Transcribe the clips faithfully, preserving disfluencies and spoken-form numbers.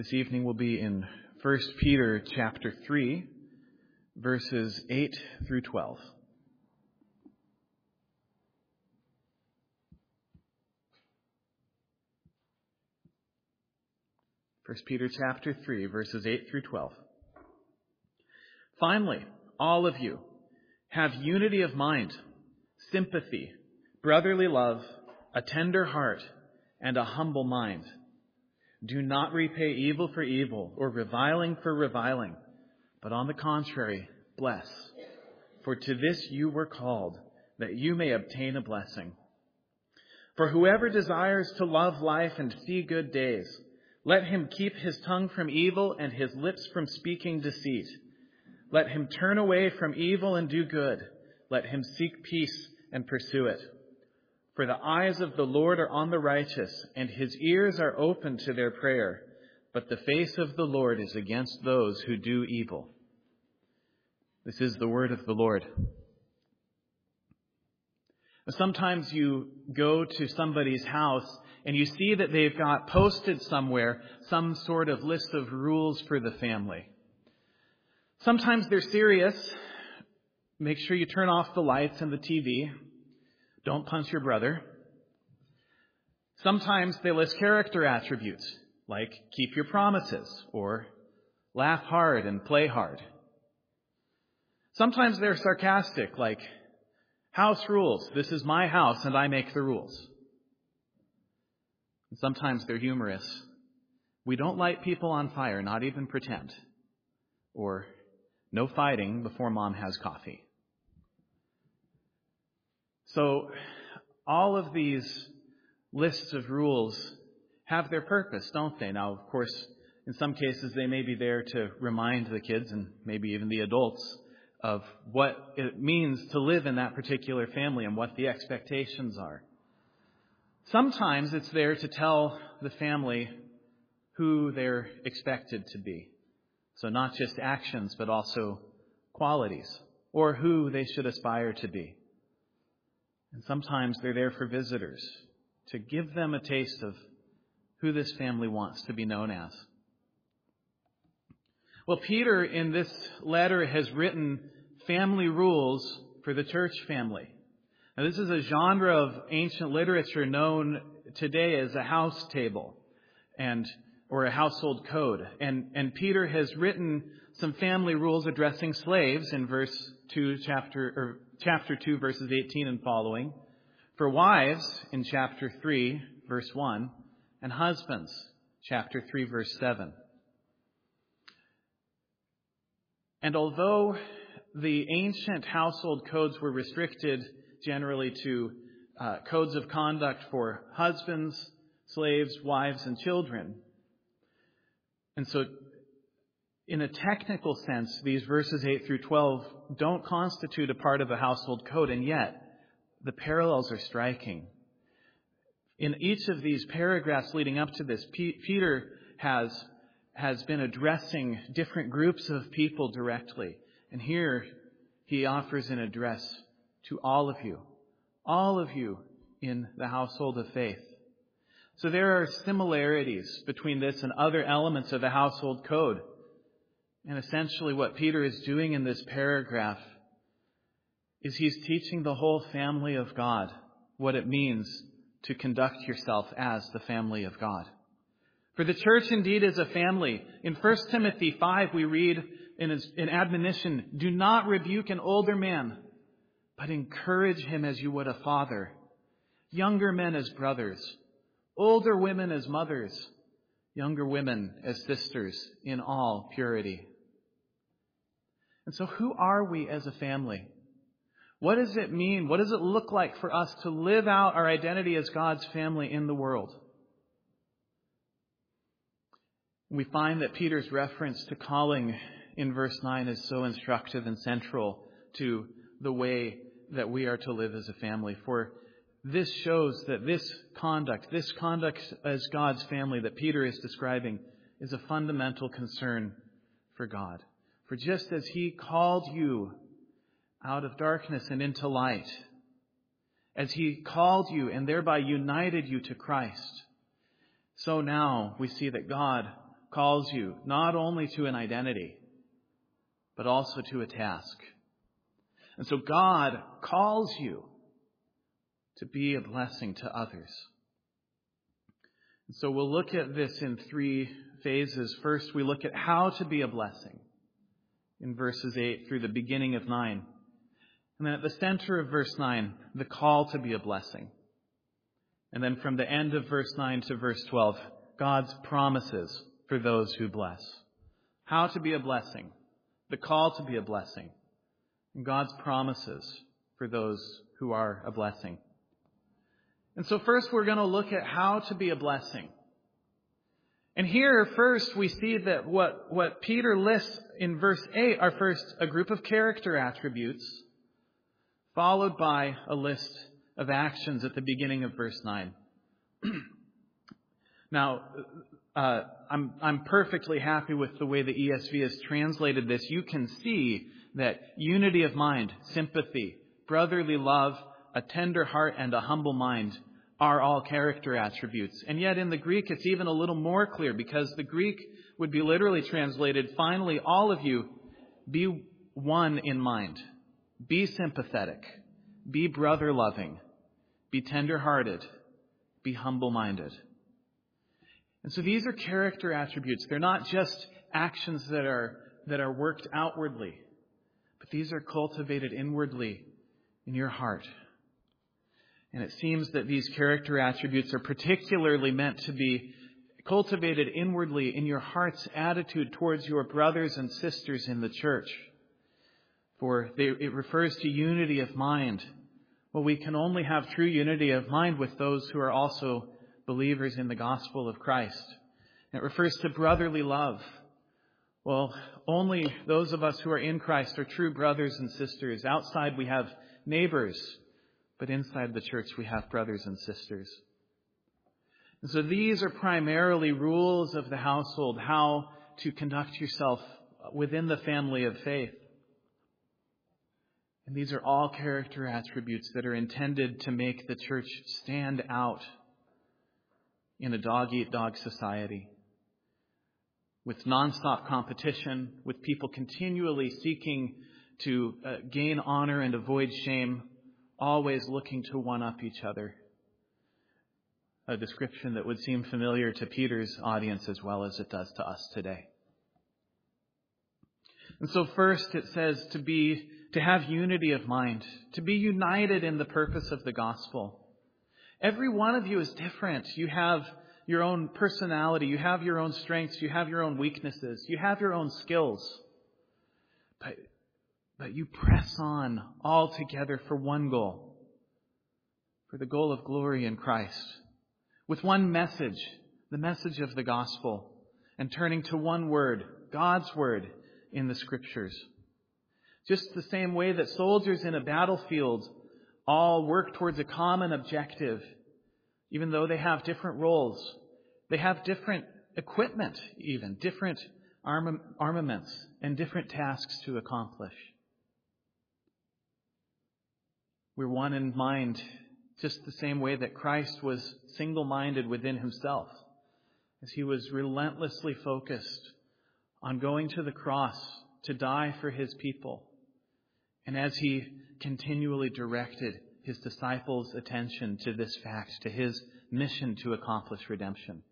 This evening will be in First Peter chapter three, verses eight through twelve. First Peter chapter three, verses eight through twelve. Finally, all of you have unity of mind, sympathy, brotherly love, a tender heart, and a humble mind. Do not repay evil for evil or reviling for reviling, but on the contrary, bless. For to this you were called, that you may obtain a blessing. For whoever desires to love life and see good days, let him keep his tongue from evil and his lips from speaking deceit. Let him turn away from evil and do good. Let him seek peace and pursue it. For the eyes of the Lord are on the righteous, and his ears are open to their prayer. But the face of the Lord is against those who do evil. This is the word of the Lord. Sometimes you go to somebody's house and you see that they've got posted somewhere some sort of list of rules for the family. Sometimes they're serious. Make sure you turn off the lights and the T V. Don't punch your brother. Sometimes they list character attributes like keep your promises or laugh hard and play hard. Sometimes they're sarcastic like house rules. This is my house and I make the rules. And sometimes they're humorous. We don't light people on fire, not even pretend. Or no fighting before mom has coffee. So all of these lists of rules have their purpose, don't they? Now, of course, in some cases they may be there to remind the kids and maybe even the adults of what it means to live in that particular family and what the expectations are. Sometimes it's there to tell the family who they're expected to be. So not just actions, but also qualities, or who they should aspire to be. And sometimes they're there for visitors, to give them a taste of who this family wants to be known as. Well, Peter in this letter has written family rules for the church family. Now, this is a genre of ancient literature known today as a house table and or a household code. And, and Peter has written some family rules addressing slaves in verse two, chapter or chapter two, verses eighteen and following. For wives in chapter three, verse one, and husbands, chapter three, verse seven. And although the ancient household codes were restricted generally to uh, codes of conduct for husbands, slaves, wives, and children, and so in a technical sense, these verses eight through twelve don't constitute a part of a household code, and yet the parallels are striking. In each of these paragraphs leading up to this, P- Peter has, has been addressing different groups of people directly. And here he offers an address to all of you, all of you in the household of faith. So there are similarities between this and other elements of the household code. And essentially what Peter is doing in this paragraph is he's teaching the whole family of God what it means to conduct yourself as the family of God. For the church indeed is a family. In First Timothy five we read in an admonition, do not rebuke an older man, but encourage him as you would a father. Younger men as brothers, older women as mothers, younger women as sisters in all purity. And so who are we as a family? What does it mean? What does it look like for us to live out our identity as God's family in the world? We find that Peter's reference to calling in verse nine is so instructive and central to the way that we are to live as a family. For this shows that this conduct, this conduct as God's family that Peter is describing, is a fundamental concern for God. For just as He called you out of darkness and into light, as He called you and thereby united you to Christ, so now we see that God calls you not only to an identity, but also to a task. And so God calls you to be a blessing to others. And so we'll look at this in three phases. First, we look at how to be a blessing in verses eight through the beginning of nine. And then at the center of verse nine, the call to be a blessing. And then from the end of verse nine to verse twelve, God's promises for those who bless. How to be a blessing, the call to be a blessing, and God's promises for those who are a blessing. And so first we're going to look at how to be a blessing. And here first we see that what, what Peter lists in verse eight are first a group of character attributes, followed by a list of actions at the beginning of verse nine. Now, uh, I'm, I'm perfectly happy with the way the E S V has translated this. You can see that unity of mind, sympathy, brotherly love, a tender heart, and a humble mind are all character attributes. And yet in the Greek, it's even a little more clear, because the Greek would be literally translated, finally, all of you, be one in mind. Be sympathetic. Be brother-loving. Be tender-hearted. Be humble-minded. And so these are character attributes. They're not just actions that are, that are worked outwardly, but these are cultivated inwardly in your heart. And it seems that these character attributes are particularly meant to be cultivated inwardly in your heart's attitude towards your brothers and sisters in the church. For they, it refers to unity of mind. Well, we can only have true unity of mind with those who are also believers in the gospel of Christ. And it refers to brotherly love. Well, only those of us who are in Christ are true brothers and sisters. Outside we have neighbors, but inside the church we have brothers and sisters. And so these are primarily rules of the household, how to conduct yourself within the family of faith. And these are all character attributes that are intended to make the church stand out in a dog-eat-dog society, with nonstop competition, with people continually seeking to uh, gain honor and avoid shame, always looking to one-up each other. A description that would seem familiar to Peter's audience as well as it does to us today. And so first it says to be, to have unity of mind, to be united in the purpose of the gospel. Every one of you is different. You have your own personality. You have your own strengths. You have your own weaknesses. You have your own skills. But, but you press on all together for one goal, for the goal of glory in Christ, with one message, the message of the gospel, and turning to one word, God's word in the Scriptures. Just the same way that soldiers in a battlefield all work towards a common objective, even though they have different roles. They have different equipment even, different arm- armaments, and different tasks to accomplish. We're one in mind, just the same way that Christ was single-minded within himself, as he was relentlessly focused on going to the cross to die for his people. And as he continually directed his disciples' attention to this fact, to his mission to accomplish redemption.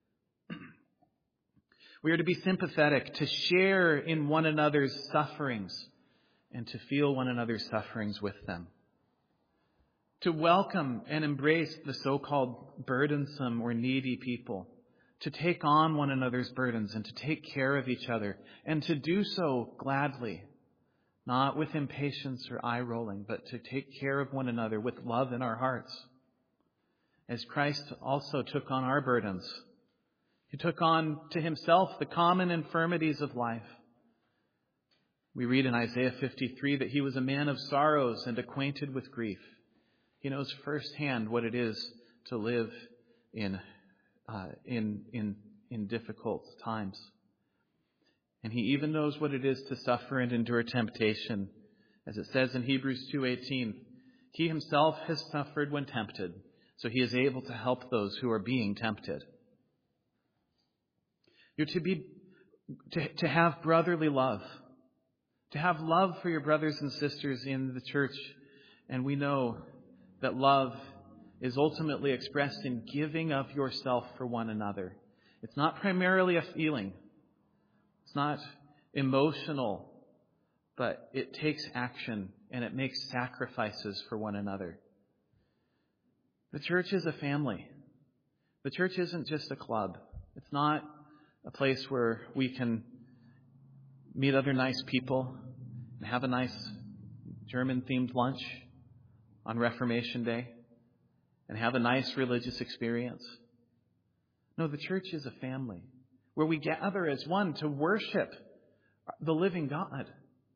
We are to be sympathetic, to share in one another's sufferings, and to feel one another's sufferings with them. To welcome and embrace the so-called burdensome or needy people. To take on one another's burdens and to take care of each other. And to do so gladly. Not with impatience or eye-rolling, but to take care of one another with love in our hearts. As Christ also took on our burdens. He took on to himself the common infirmities of life. We read in Isaiah fifty-three that he was a man of sorrows and acquainted with grief. He knows firsthand what it is to live in, uh, in, in, in difficult times. And he even knows what it is to suffer and endure temptation. As it says in Hebrews two eighteen, he himself has suffered when tempted, so he is able to help those who are being tempted. You're to be to, to have brotherly love, to have love for your brothers and sisters in the church. And we know that love is ultimately expressed in giving of yourself for one another. It's not primarily a feeling. It's not emotional, but it takes action and it makes sacrifices for one another. The church is a family. The church isn't just a club. It's not a place where we can meet other nice people and have a nice German-themed lunch on Reformation Day and have a nice religious experience. No, the church is a family where we gather as one to worship the living God.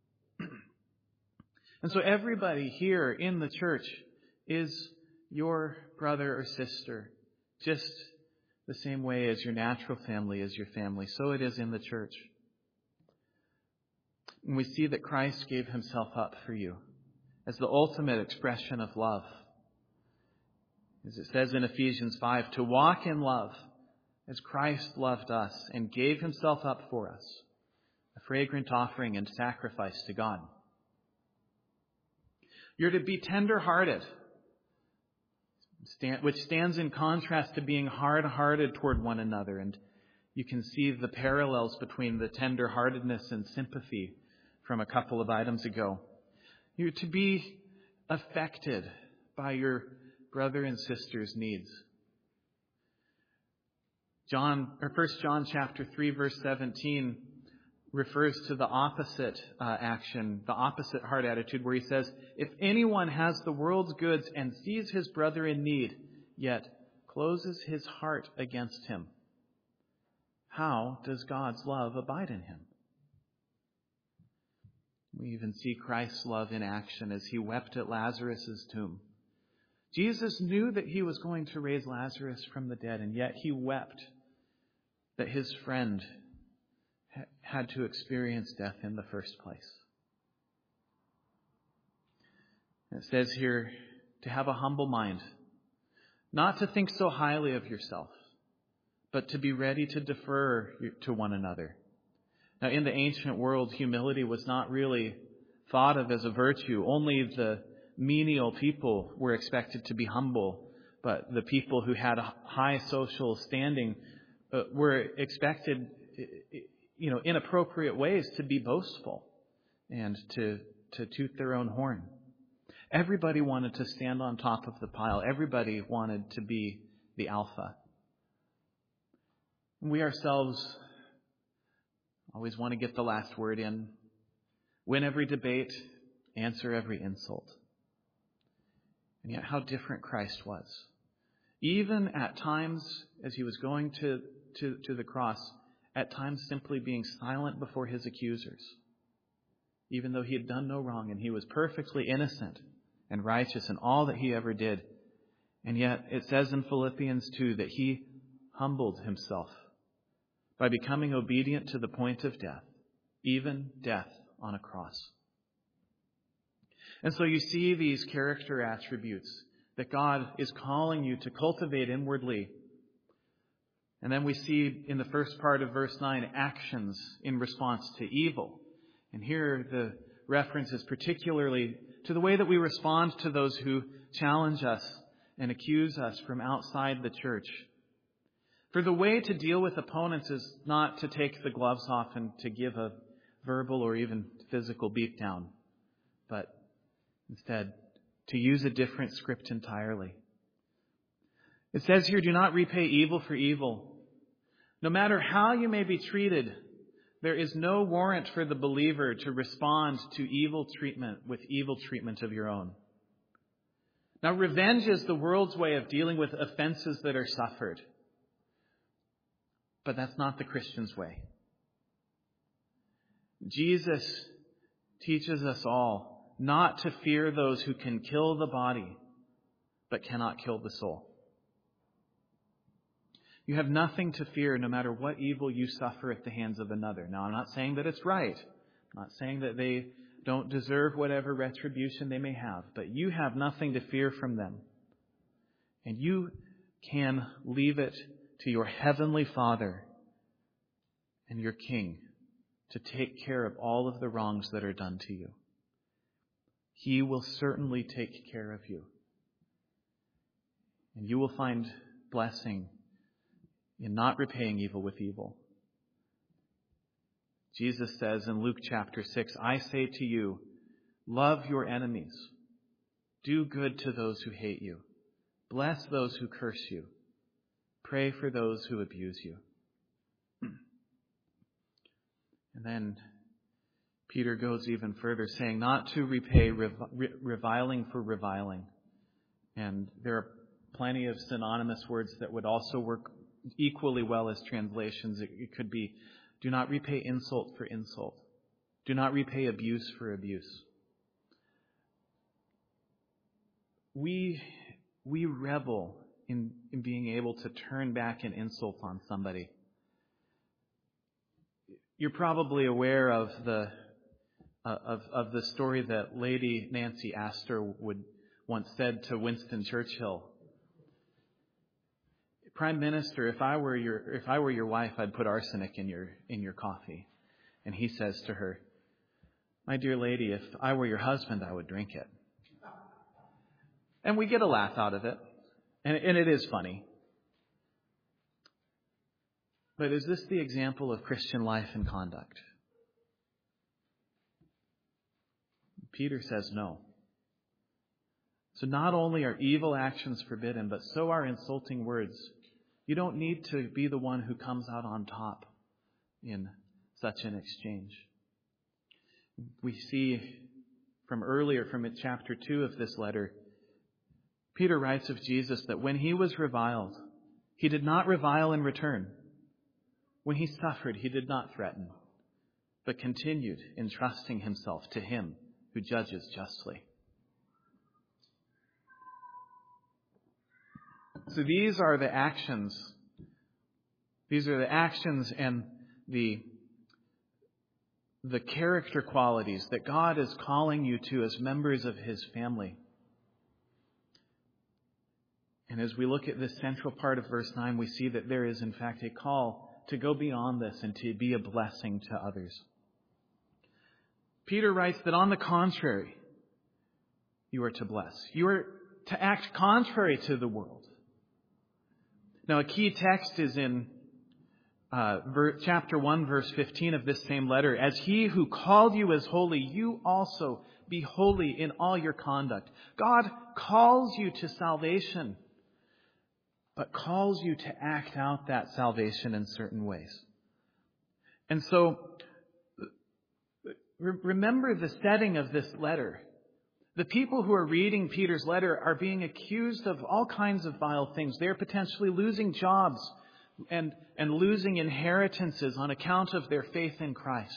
And so everybody here in the church is your brother or sister, just the same way as your natural family is your family. So it is in the church. And we see that Christ gave himself up for you as the ultimate expression of love. As it says in Ephesians five, to walk in love as Christ loved us and gave himself up for us, a fragrant offering and sacrifice to God. You're to be tender-hearted, which stands in contrast to being hard-hearted toward one another. And you can see the parallels between the tender-heartedness and sympathy from a couple of items ago. You're to be affected by your brother and sister's needs. John, or First John chapter three, verse seventeen refers to the opposite uh, action, the opposite heart attitude, where he says, if anyone has the world's goods and sees his brother in need, yet closes his heart against him, how does God's love abide in him? We even see Christ's love in action as he wept at Lazarus' tomb. Jesus knew that he was going to raise Lazarus from the dead, and yet he wept that his friend had to experience death in the first place. It says here to have a humble mind, not to think so highly of yourself, but to be ready to defer to one another. Now, in the ancient world, humility was not really thought of as a virtue. Only the menial people were expected to be humble, but the people who had a high social standing uh, were expected, you know, in appropriate ways to be boastful and to, to toot their own horn. Everybody wanted to stand on top of the pile. Everybody wanted to be the alpha. We ourselves always want to get the last word in, win every debate, answer every insult. And yet how different Christ was. Even at times as he was going to, to, to the cross, at times simply being silent before his accusers, even though he had done no wrong and he was perfectly innocent and righteous in all that he ever did. And yet it says in Philippians two that he humbled himself by becoming obedient to the point of death, even death on a cross. And so you see these character attributes that God is calling you to cultivate inwardly. And then we see in the first part of verse nine, actions in response to evil. And here the reference is particularly to the way that we respond to those who challenge us and accuse us from outside the church. For the way to deal with opponents is not to take the gloves off and to give a verbal or even physical beatdown, but instead to use a different script entirely. It says here, do not repay evil for evil. No matter how you may be treated, there is no warrant for the believer to respond to evil treatment with evil treatment of your own. Now, revenge is the world's way of dealing with offenses that are suffered. But that's not the Christian's way. Jesus teaches us all not to fear those who can kill the body, but cannot kill the soul. You have nothing to fear no matter what evil you suffer at the hands of another. Now, I'm not saying that it's right. I'm not saying that they don't deserve whatever retribution they may have, but you have nothing to fear from them. And you can leave it to your heavenly Father and your King to take care of all of the wrongs that are done to you. He will certainly take care of you. And you will find blessing in not repaying evil with evil. Jesus says in Luke chapter six, I say to you, love your enemies. Do good to those who hate you. Bless those who curse you. Pray for those who abuse you. And then Peter goes even further, saying not to repay rev- reviling for reviling. And there are plenty of synonymous words that would also work equally well as translations. It, it could be, do not repay insult for insult. Do not repay abuse for abuse. We, we revel in, in being able to turn back an insult on somebody. You're probably aware of the uh, of of the story that Lady Nancy Astor would once said to Winston Churchill. Prime Minister, if I were your if I were your wife, I'd put arsenic in your in your coffee. And he says to her, my dear lady, if I were your husband, I would drink it. And we get a laugh out of it. And, and it is funny. But is this the example of Christian life and conduct? Peter says no. So not only are evil actions forbidden, but so are insulting words. You don't need to be the one who comes out on top in such an exchange. We see from earlier, from chapter two of this letter, Peter writes of Jesus that when he was reviled, he did not revile in return. When he suffered, he did not threaten, but continued entrusting himself to him who judges justly. So these are the actions. These are the actions and the, the character qualities that God is calling you to as members of His family. And as we look at this central part of verse nine, we see that there is in fact a call to go beyond this and to be a blessing to others. Peter writes that on the contrary, you are to bless. You are to act contrary to the world. Now, a key text is in uh, ver- chapter one, verse fifteen of this same letter. As he who called you is holy, you also be holy in all your conduct. God calls you to salvation, but calls you to act out that salvation in certain ways. And so, re- remember the setting of this letter. The people who are reading Peter's letter are being accused of all kinds of vile things. They are potentially losing jobs and, and losing inheritances on account of their faith in Christ.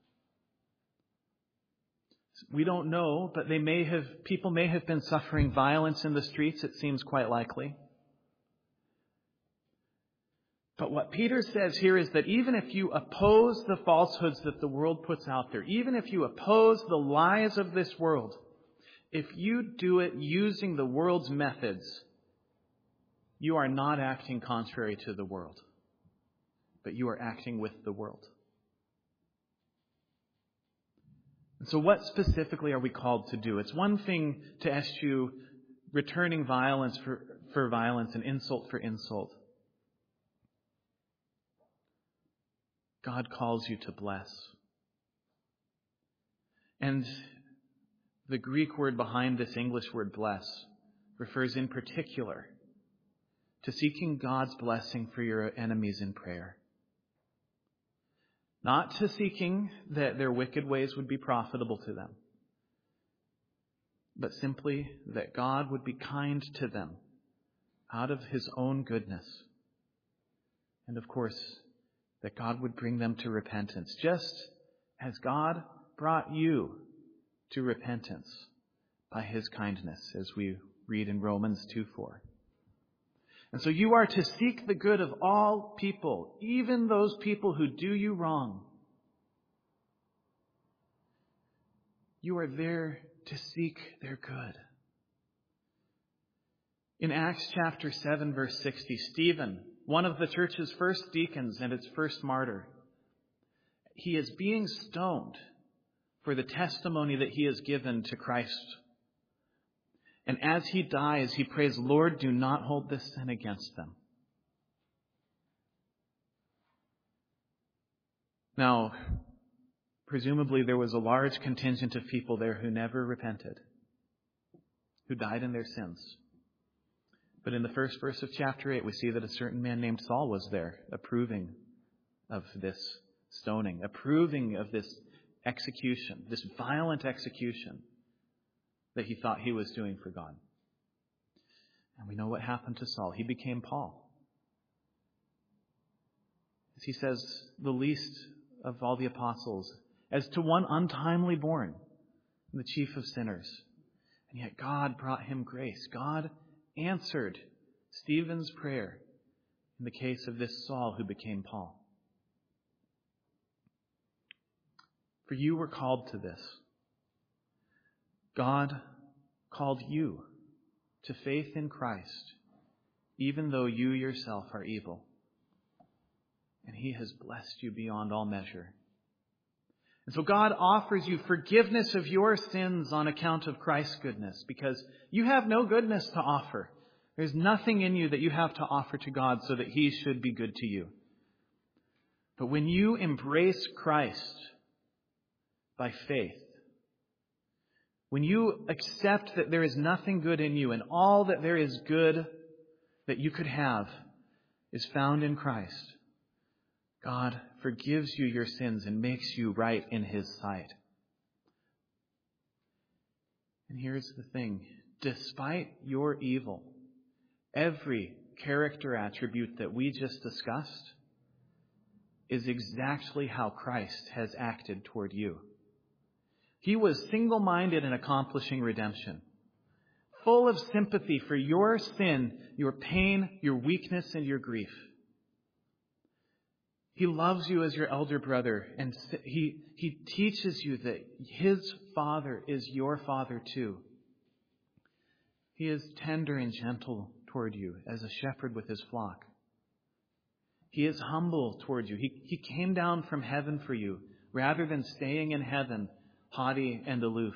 We don't know, but they may have, people may have been suffering violence in the streets. It seems quite likely. But what Peter says here is that even if you oppose the falsehoods that the world puts out there, even if you oppose the lies of this world, if you do it using the world's methods, you are not acting contrary to the world, but you are acting with the world. And so what specifically are we called to do? It's one thing to eschew returning violence for, for violence and insult for insult. God calls you to bless. And the Greek word behind this English word bless refers in particular to seeking God's blessing for your enemies in prayer. Not to seeking that their wicked ways would be profitable to them, but simply that God would be kind to them out of His own goodness. And of course, that God would bring them to repentance, just as God brought you to repentance by His kindness, as we read in Romans two four. And so you are to seek the good of all people, even those people who do you wrong. You are there to seek their good. In Acts chapter seven, verse sixty, Stephen, one of the church's first deacons and its first martyr, he is being stoned for the testimony that he has given to Christ. And as he dies, he prays, Lord, do not hold this sin against them. Now, presumably there was a large contingent of people there who never repented, who died in their sins. But in the first verse of chapter eight, we see that a certain man named Saul was there, approving of this stoning, approving of this execution, this violent execution that he thought he was doing for God. And we know what happened to Saul. He became Paul. As he says, the least of all the apostles, as to one untimely born, the chief of sinners. And yet God brought him grace. God answered Stephen's prayer in the case of this Saul who became Paul. For you were called to this. God called you to faith in Christ, even though you yourself are evil. And he has blessed you beyond all measure. And so God offers you forgiveness of your sins on account of Christ's goodness, because you have no goodness to offer. There's nothing in you that you have to offer to God so that he should be good to you. But when you embrace Christ by faith, when you accept that there is nothing good in you and all that there is good that you could have is found in Christ, God forgives you your sins and makes you right in his sight. And here's the thing. Despite your evil, every character attribute that we just discussed is exactly how Christ has acted toward you. He was single-minded in accomplishing redemption, full of sympathy for your sin, your pain, your weakness, and your grief. He loves you as your elder brother, and he, he teaches you that his Father is your Father too. He is tender and gentle toward you as a shepherd with his flock. He is humble toward you. He, he came down from heaven for you rather than staying in heaven haughty and aloof.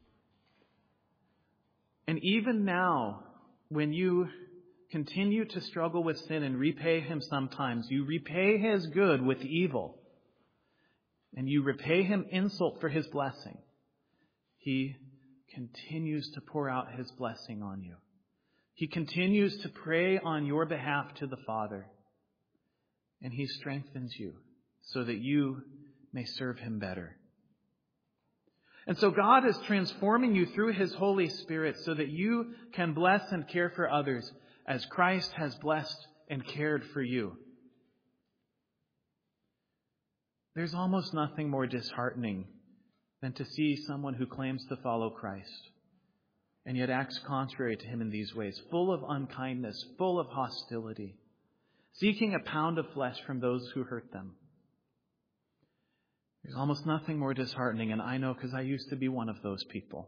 And even now, when you continue to struggle with sin and repay him sometimes, you repay his good with evil, and you repay him insult for his blessing, he continues to pour out his blessing on you. He continues to pray on your behalf to the Father, and he strengthens you so that you may serve him better. And so God is transforming you through his Holy Spirit so that you can bless and care for others as Christ has blessed and cared for you. There's almost nothing more disheartening than to see someone who claims to follow Christ and yet acts contrary to him in these ways, full of unkindness, full of hostility, seeking a pound of flesh from those who hurt them. There's almost nothing more disheartening, and I know because I used to be one of those people.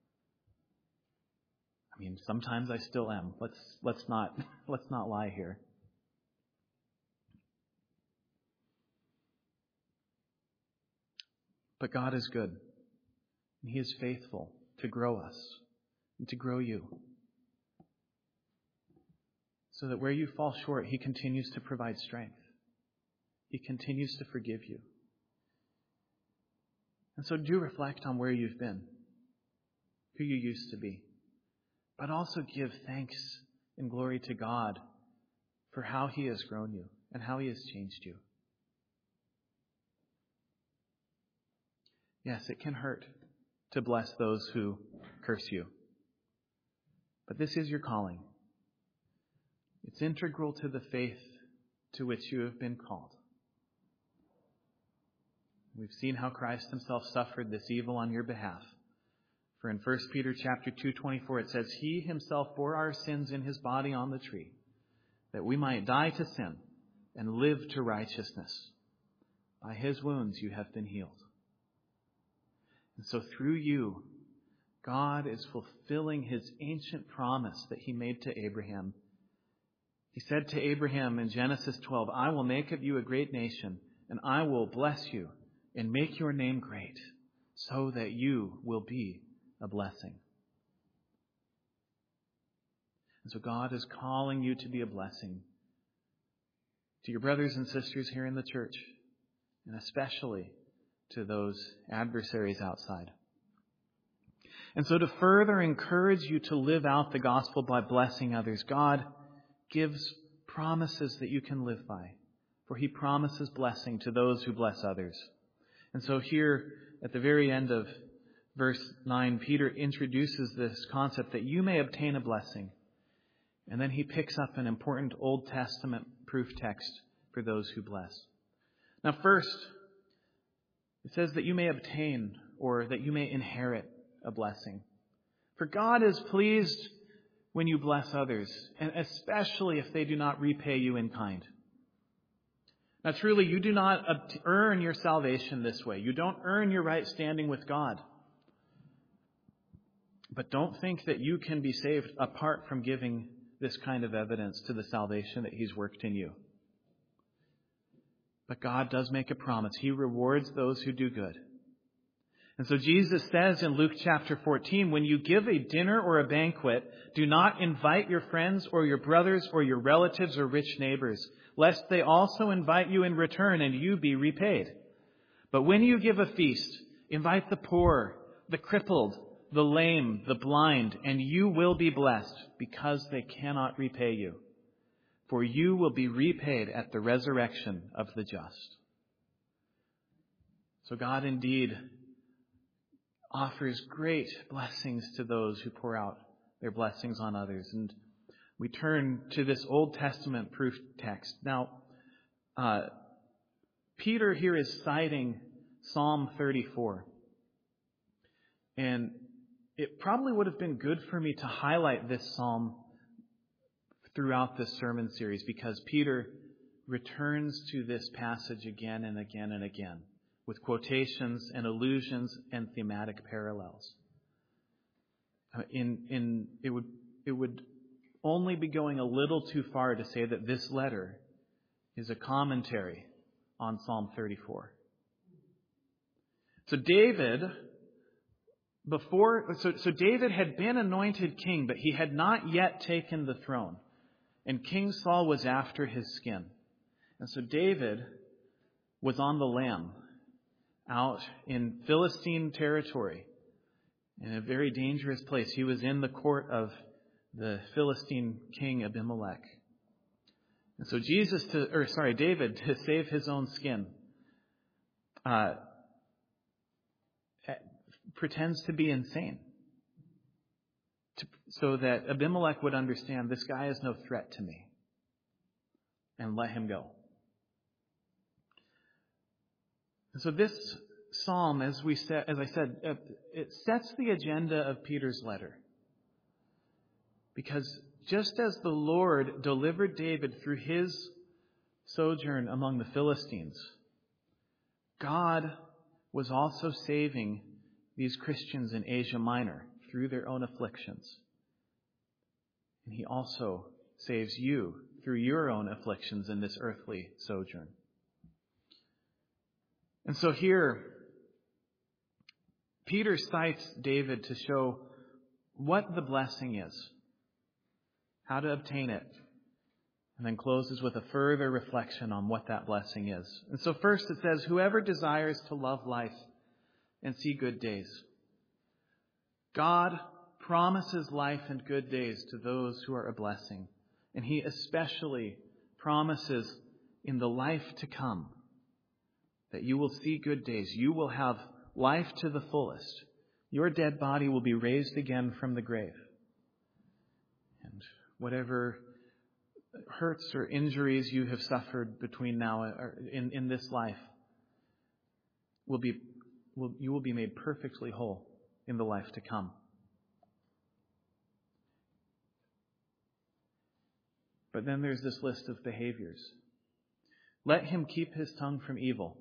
I mean, sometimes I still am. Let's let's not let's not lie here. But God is good, and he is faithful to grow us and to grow you, so that where you fall short, he continues to provide strength. He continues to forgive you. And so do reflect on where you've been, who you used to be, but also give thanks and glory to God for how he has grown you and how he has changed you. Yes, it can hurt to bless those who curse you, but this is your calling. It's integral to the faith to which you have been called. We've seen how Christ himself suffered this evil on your behalf. For in First Peter chapter two twenty-four it says, he himself bore our sins in his body on the tree, that we might die to sin and live to righteousness. By his wounds you have been healed. And so through you, God is fulfilling his ancient promise that he made to Abraham. He said to Abraham in Genesis twelve, I will make of you a great nation, and I will bless you and make your name great, so that you will be a blessing. And so God is calling you to be a blessing to your brothers and sisters here in the church, and especially to those adversaries outside. And so to further encourage you to live out the gospel by blessing others, God gives promises that you can live by. For He promises blessing to those who bless others. And so here at the very end of verse nine, Peter introduces this concept that you may obtain a blessing. And then he picks up an important Old Testament proof text for those who bless. Now first, it says that you may obtain or that you may inherit a blessing. For God is pleased when you bless others, and especially if they do not repay you in kind. Now truly, you do not earn your salvation this way. You don't earn your right standing with God. But don't think that you can be saved apart from giving this kind of evidence to the salvation that He's worked in you. But God does make a promise. He rewards those who do good. And so Jesus says in Luke chapter fourteen, when you give a dinner or a banquet, do not invite your friends or your brothers or your relatives or rich neighbors, lest they also invite you in return and you be repaid. But when you give a feast, invite the poor, the crippled, the lame, the blind, and you will be blessed because they cannot repay you. For you will be repaid at the resurrection of the just. So God indeed offers great blessings to those who pour out their blessings on others. And we turn to this Old Testament proof text. Now, uh, Peter here is citing Psalm thirty-four. And it probably would have been good for me to highlight this psalm throughout this sermon series, because Peter returns to this passage again and again and again with quotations and allusions and thematic parallels. In, in, it would, it would only be going a little too far to say that this letter is a commentary on Psalm thirty-four. So David, before, so, so David had been anointed king, but he had not yet taken the throne. And King Saul was after his skin. And so David was on the lam out in Philistine territory in a very dangerous place. He was in the court of the Philistine king Abimelech. And so Jesus, to, or sorry, David, to save his own skin, uh, pretends to be insane, to, so that Abimelech would understand this guy is no threat to me, and let him go. And so this psalm, as we said, as I said, uh, it sets the agenda of Peter's letter, because just as the Lord delivered David through his sojourn among the Philistines, God was also saving these Christians in Asia Minor through their own afflictions. And He also saves you through your own afflictions in this earthly sojourn. And so here, Peter cites David to show what the blessing is, how to obtain it, and then closes with a further reflection on what that blessing is. And so first it says, whoever desires to love life and see good days. God promises life and good days to those who are a blessing. And He especially promises in the life to come that you will see good days. You will have life to the fullest. Your dead body will be raised again from the grave. And whatever hurts or injuries you have suffered between now or in, in this life will be will you will be made perfectly whole in the life to come. But then there's this list of behaviors. Let him keep his tongue from evil.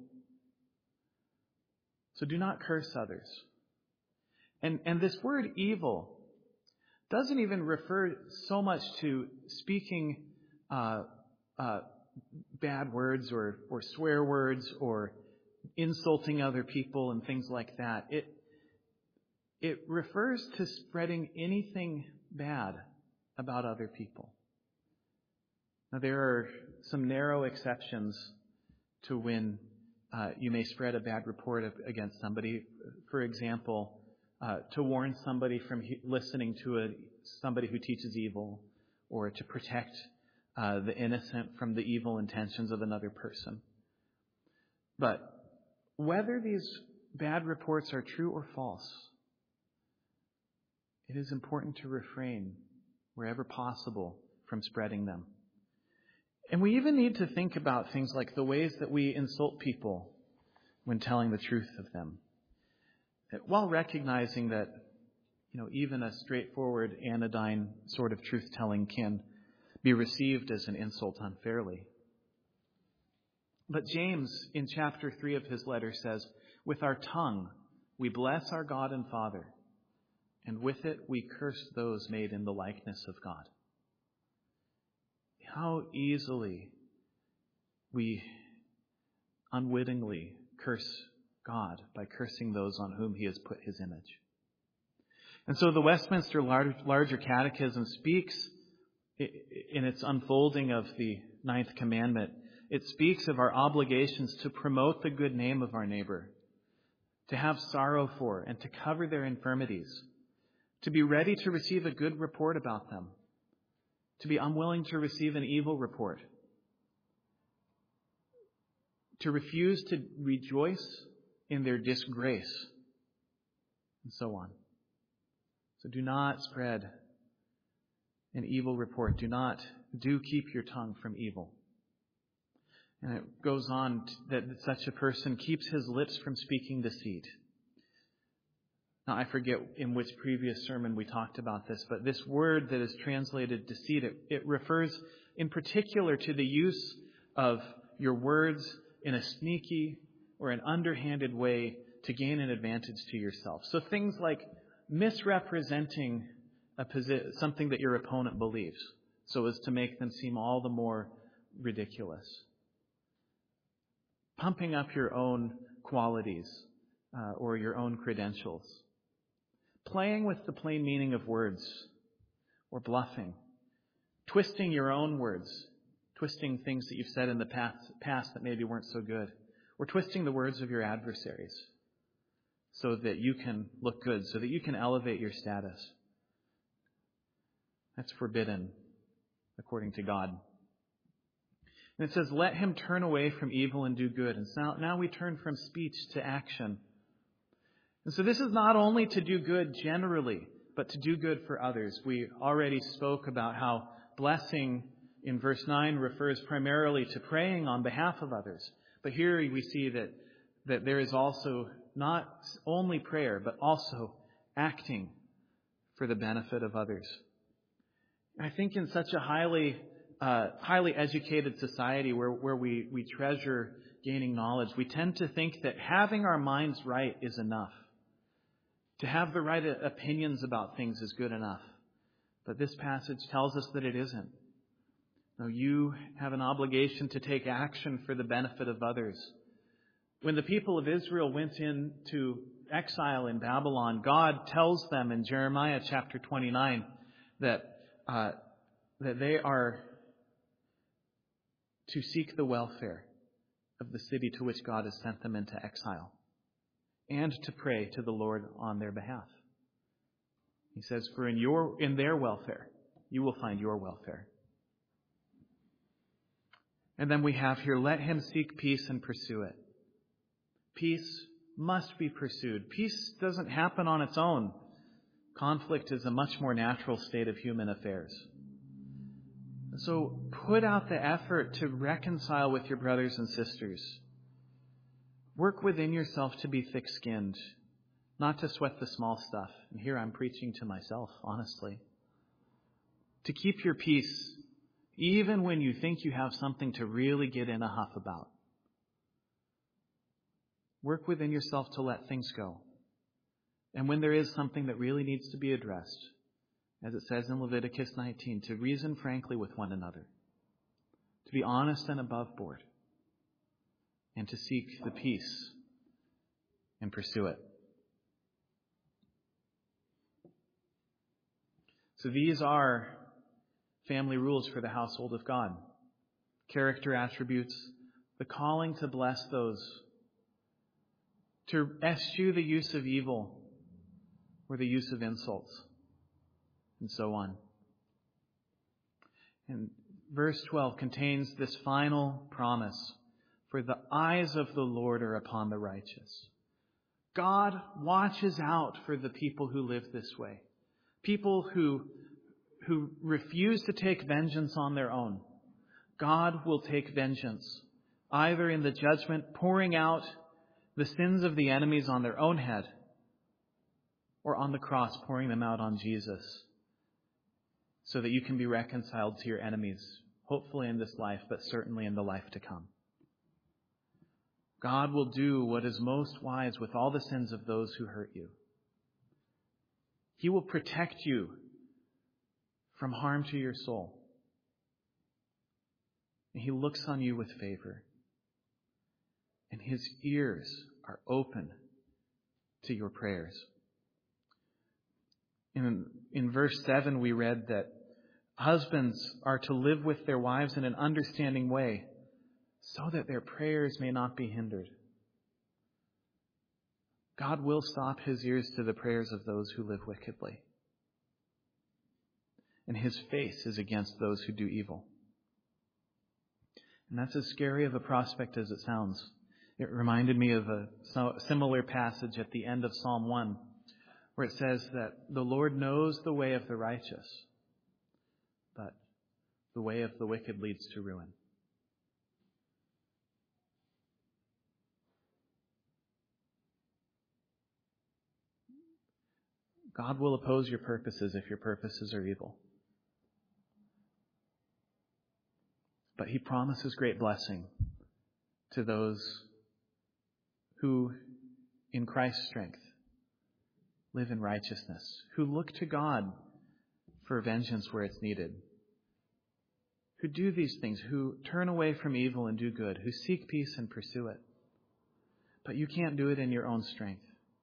So do not curse others. And and this word evil doesn't even refer so much to speaking uh, uh, bad words or, or swear words or insulting other people and things like that. It, it refers to spreading anything bad about other people. Now, there are some narrow exceptions to when uh, you may spread a bad report of, against somebody. For example, uh, to warn somebody from he- listening to a, somebody who teaches evil, or to protect uh, the innocent from the evil intentions of another person. But whether these bad reports are true or false, it is important to refrain, wherever possible, from spreading them. And we even need to think about things like the ways that we insult people when telling the truth of them, while recognizing that, you know, even a straightforward, anodyne sort of truth-telling can be received as an insult unfairly. But James, in chapter three of his letter, says, "With our tongue we bless our God and Father, and with it we curse those made in the likeness of God." How easily we unwittingly curse God by cursing those on whom He has put His image. And so the Westminster Larger Catechism speaks, in its unfolding of the Ninth Commandment, it speaks of our obligations to promote the good name of our neighbor, to have sorrow for and to cover their infirmities, to be ready to receive a good report about them, to be unwilling to receive an evil report, to refuse to rejoice in their disgrace, and so on. So do not spread an evil report. Do not, do keep your tongue from evil. And it goes on that such a person keeps his lips from speaking deceit. Now, I forget in which previous sermon we talked about this, but this word that is translated deceit, it, it refers in particular to the use of your words in a sneaky or an underhanded way to gain an advantage to yourself. So things like misrepresenting a posi- something that your opponent believes, so as to make them seem all the more ridiculous. Pumping up your own qualities uh, or your own credentials. Playing with the plain meaning of words, or bluffing. Twisting your own words. Twisting things that you've said in the past, past that maybe weren't so good. Or twisting the words of your adversaries so that you can look good, so that you can elevate your status. That's forbidden according to God. And it says, let him turn away from evil and do good. And so now, now we turn from speech to action. And so this is not only to do good generally, but to do good for others. We already spoke about how blessing in verse nine refers primarily to praying on behalf of others. But here we see that, that there is also not only prayer, but also acting for the benefit of others. I think in such a highly uh, highly educated society where, where we, we treasure gaining knowledge, we tend to think that having our minds right is enough. To have the right opinions about things is good enough. But this passage tells us that it isn't. No, you have an obligation to take action for the benefit of others. When the people of Israel went into exile in Babylon, God tells them in Jeremiah chapter twenty-nine that uh, that they are to seek the welfare of the city to which God has sent them into exile, and to pray to the Lord on their behalf. He says, for in your in their welfare, you will find your welfare. And then we have here, let him seek peace and pursue it. Peace must be pursued. Peace doesn't happen on its own. Conflict is a much more natural state of human affairs. So put out the effort to reconcile with your brothers and sisters. Work within yourself to be thick-skinned, not to sweat the small stuff. And here I'm preaching to myself, honestly. To keep your peace, even when you think you have something to really get in a huff about. Work within yourself to let things go. And when there is something that really needs to be addressed, as it says in Leviticus nineteen, to reason frankly with one another. To be honest and above board. and to seek the peace and pursue it. So these are family rules for the household of God. Character attributes, the calling to bless those, to eschew the use of evil or the use of insults, and so on. And verse twelve contains this final promise, for the eyes of the Lord are upon the righteous. God watches out for the people who live this way. People who, who refuse to take vengeance on their own. God will take vengeance, either in the judgment, pouring out the sins of the enemies on their own head, or on the cross, pouring them out on Jesus, so that you can be reconciled to your enemies, hopefully in this life, but certainly in the life to come. God will do what is most wise with all the sins of those who hurt you. He will protect you from harm to your soul. And He looks on you with favor. And His ears are open to your prayers. In, in verse seven, we read that husbands are to live with their wives in an understanding way, so that their prayers may not be hindered. God will stop His ears to the prayers of those who live wickedly. And His face is against those who do evil. And that's as scary of a prospect as it sounds. It reminded me of a similar passage at the end of Psalm one, where it says that the Lord knows the way of the righteous, but the way of the wicked leads to ruin. God will oppose your purposes if your purposes are evil. But He promises great blessing to those who, in Christ's strength, live in righteousness, who look to God for vengeance where it's needed, who do these things, who turn away from evil and do good, who seek peace and pursue it. But you can't do it in your own strength.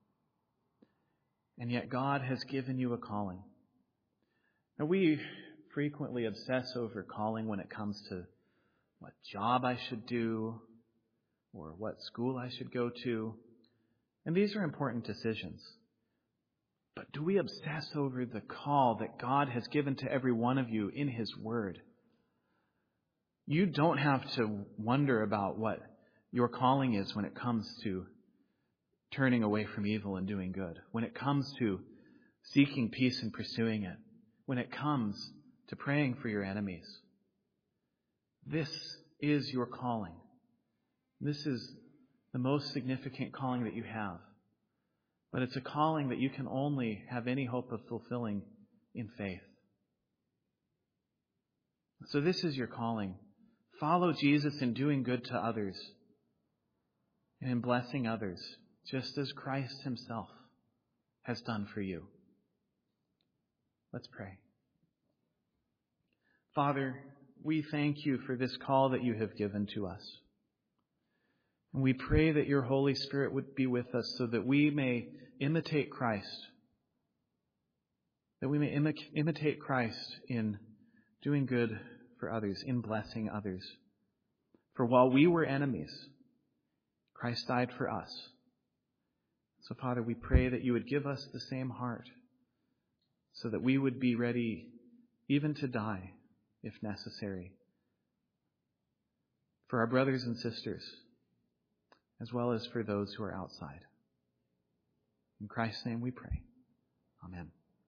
And yet God has given you a calling. Now, we frequently obsess over calling when it comes to what job I should do or what school I should go to. And these are important decisions. But do we obsess over the call that God has given to every one of you in His Word? You don't have to wonder about what your calling is when it comes to turning away from evil and doing good, when it comes to seeking peace and pursuing it, when it comes to praying for your enemies. This is your calling. This is the most significant calling that you have. But it's a calling that you can only have any hope of fulfilling in faith. So this is your calling. Follow Jesus in doing good to others and in blessing others, just as Christ Himself has done for you. Let's pray. Father, we thank You for this call that You have given to us. And we pray that Your Holy Spirit would be with us so that we may imitate Christ. That we may imi- imitate Christ in doing good for others, in blessing others. For while we were enemies, Christ died for us. So, Father, we pray that You would give us the same heart so that we would be ready even to die, if necessary, for our brothers and sisters, as well as for those who are outside. In Christ's name we pray. Amen.